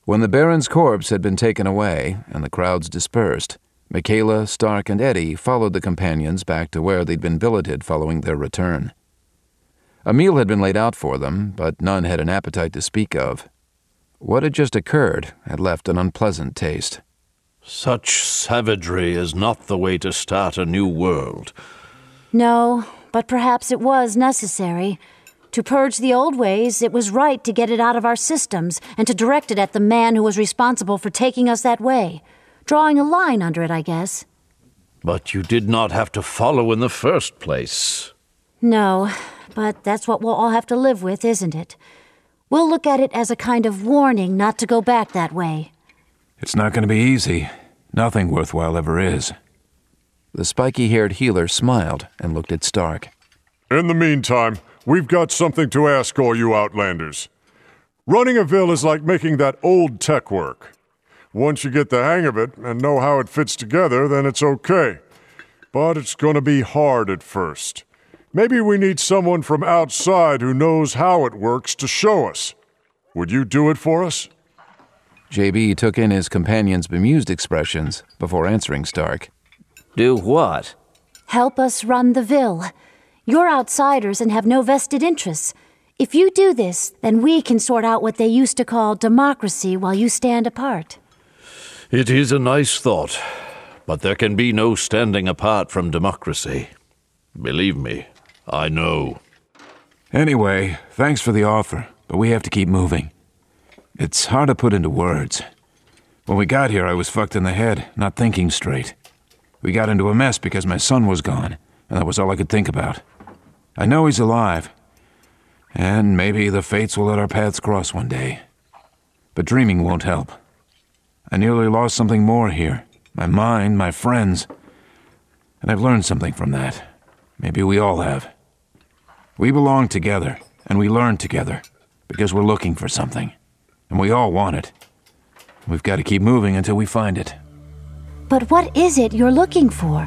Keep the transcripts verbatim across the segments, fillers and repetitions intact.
When the Baron's corpse had been taken away and the crowds dispersed, Michaela, Stark, and Eddie followed the companions back to where they'd been billeted following their return. A meal had been laid out for them, but none had an appetite to speak of. What had just occurred had left an unpleasant taste. Such savagery is not the way to start a new world. No, but perhaps it was necessary. To purge the old ways, it was right to get it out of our systems and to direct it at the man who was responsible for taking us that way. Drawing a line under it, I guess. But you did not have to follow in the first place. No, but that's what we'll all have to live with, isn't it? We'll look at it as a kind of warning not to go back that way. It's not going to be easy. Nothing worthwhile ever is. The spiky-haired healer smiled and looked at Stark. In the meantime, we've got something to ask all you Outlanders. Running a Ville is like making that old tech work. Once you get the hang of it and know how it fits together, then it's okay. But it's going to be hard at first. Maybe we need someone from outside who knows how it works to show us. Would you do it for us? J B took in his companion's bemused expressions before answering Stark. Do what? Help us run the Ville. You're outsiders and have no vested interests. If you do this, then we can sort out what they used to call democracy while you stand apart. It is a nice thought, but there can be no standing apart from democracy. Believe me, I know. Anyway, thanks for the offer, but we have to keep moving. It's hard to put into words. When we got here, I was fucked in the head, not thinking straight. We got into a mess because my son was gone, and that was all I could think about. I know he's alive, and maybe the fates will let our paths cross one day. But dreaming won't help. I nearly lost something more here. My mind, my friends. And I've learned something from that. Maybe we all have. We belong together, and we learn together, because we're looking for something. And we all want it. We've got to keep moving until we find it. But what is it you're looking for?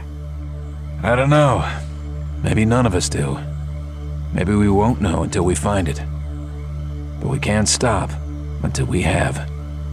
I don't know. Maybe none of us do. Maybe we won't know until we find it. But we can't stop until we have.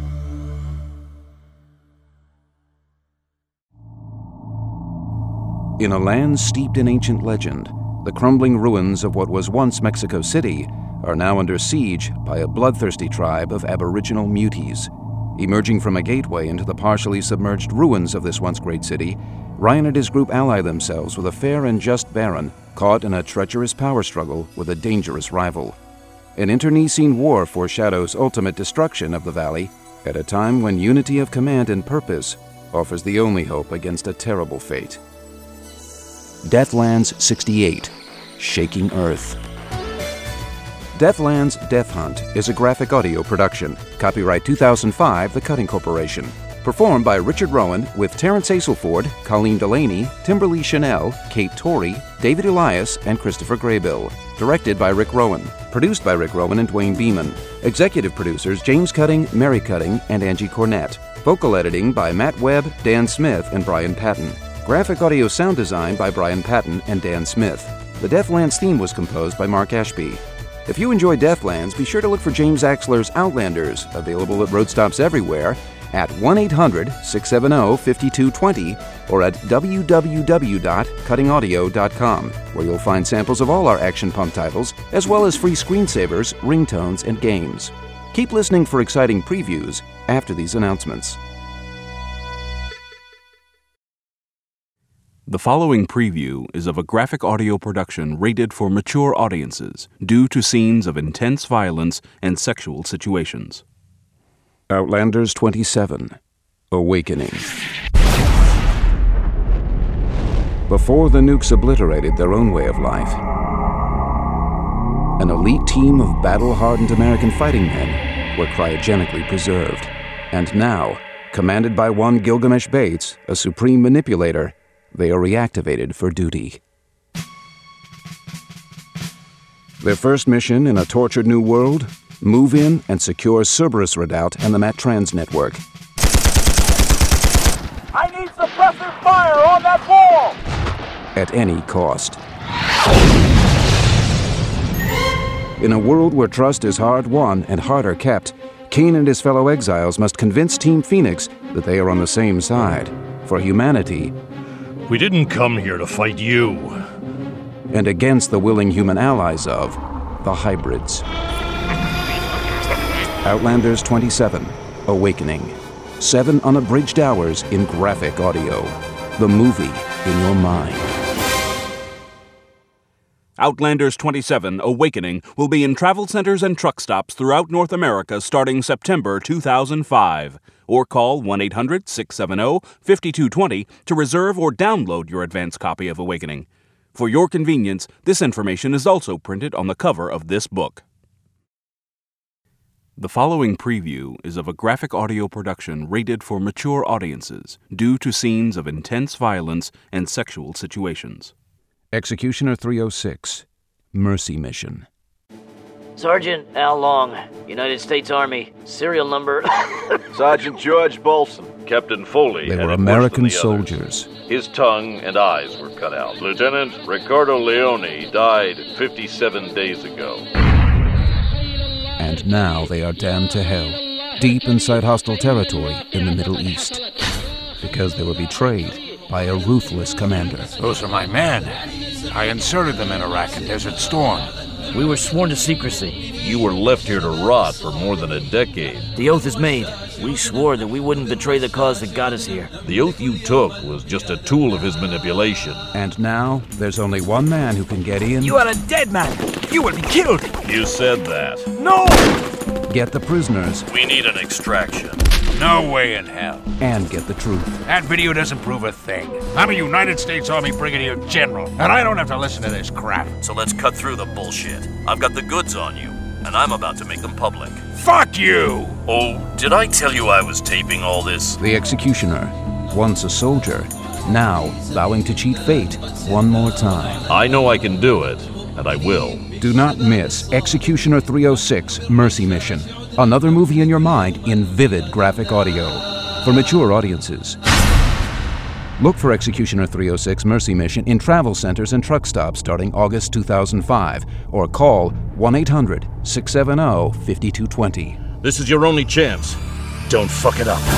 In a land steeped in ancient legend, the crumbling ruins of what was once Mexico City are now under siege by a bloodthirsty tribe of aboriginal muties. Emerging from a gateway into the partially submerged ruins of this once great city, Ryan and his group ally themselves with a fair and just baron caught in a treacherous power struggle with a dangerous rival. An internecine war foreshadows ultimate destruction of the valley at a time when unity of command and purpose offers the only hope against a terrible fate. Deathlands sixty-eight, Shaking Earth. Deathlands Death Hunt is a graphic audio production. Copyright two thousand five, The Cutting Corporation. Performed by Richard Rowan with Terrence Aselford, Colleen Delaney, Timberly Chanel, Kate Torrey, David Elias, and Christopher Graybill. Directed by Rick Rowan. Produced by Rick Rowan and Dwayne Beeman. Executive producers James Cutting, Mary Cutting, and Angie Cornett. Vocal editing by Matt Webb, Dan Smith, and Brian Patton. Graphic audio sound design by Brian Patton and Dan Smith. The Deathlands theme was composed by Mark Ashby. If you enjoy Deathlands, be sure to look for James Axler's Outlanders, available at road stops everywhere, at one eight hundred, six seven zero, five two two zero or at w w w dot cutting audio dot com, where you'll find samples of all our Action Pump titles, as well as free screensavers, ringtones, and games. Keep listening for exciting previews after these announcements. The following preview is of a graphic audio production rated for mature audiences due to scenes of intense violence and sexual situations. Outlanders twenty-seven, Awakening. Before the nukes obliterated their own way of life, an elite team of battle-hardened American fighting men were cryogenically preserved. And now, commanded by one Gilgamesh Bates, a supreme manipulator, they are reactivated for duty. Their first mission in a tortured new world? Move in and secure Cerberus Redoubt and the Matrans network. I need suppressor fire on that wall! At any cost. In a world where trust is hard won and harder kept, Kane and his fellow exiles must convince Team Phoenix that they are on the same side, for humanity, We didn't come here to fight you. and against the willing human allies of the hybrids. Outlanders twenty-seven, Awakening. Seven unabridged hours in graphic audio. The movie in your mind. Outlanders twenty-seven Awakening will be in travel centers and truck stops throughout North America starting September two thousand five. Or call one eight hundred, six seven zero, five two two zero to reserve or download your advance copy of Awakening. For your convenience, this information is also printed on the cover of this book. The following preview is of a graphic audio production rated for mature audiences due to scenes of intense violence and sexual situations. Executioner three oh six, Mercy Mission. Sergeant Al Long, United States Army, serial number... Sergeant George Bolson. Captain Foley They had were it worse American than the others. soldiers. His tongue and eyes were cut out. Lieutenant Ricardo Leone died fifty-seven days ago. And now they are damned to hell, deep inside hostile territory in the Middle East, because they were betrayed by a ruthless commander. Those are my men. I inserted them in Iraq and Desert Storm. We were sworn to secrecy. You were left here to rot for more than a decade. The oath is made. We swore that we wouldn't betray the cause that got us here. The oath you took was just a tool of his manipulation. And now there's only one man who can get in, You are a dead man. You will be killed. You said that. No! get the prisoners, We need an extraction. No way in hell. and get the truth. That video doesn't prove a thing. I'm a United States Army Brigadier General, and I don't have to listen to this crap. So let's cut through the bullshit. I've got the goods on you, and I'm about to make them public. Fuck you! Oh, did I tell you I was taping all this? The executioner, once a soldier, now vowing to cheat fate one more time. I know I can do it, and I will. Do not miss Executioner three oh six, Mercy Mission. Another movie in your mind in vivid graphic audio. For mature audiences. Look for Executioner three oh six, Mercy Mission in travel centers and truck stops starting August two thousand five. Or call one eight hundred, six seven zero, five two two zero. This is your only chance. Don't fuck it up.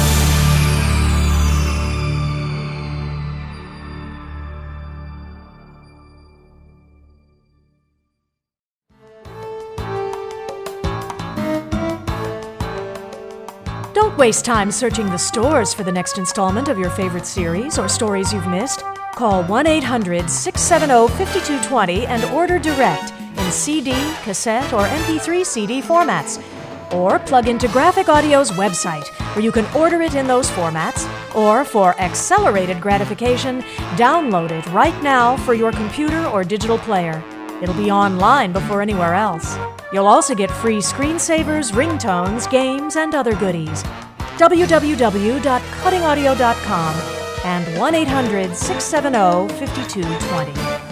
Don't waste time searching the stores for the next installment of your favorite series or stories you've missed. Call one eight hundred, six seven zero, five two two zero and order direct in C D, cassette, or M P three C D formats. Or plug into Graphic Audio's website, where you can order it in those formats, or for accelerated gratification, download it right now for your computer or digital player. It'll be online before anywhere else. You'll also get free screensavers, ringtones, games, and other goodies. w w w dot cutting audio dot com and one eight hundred, six seven zero, five two two zero.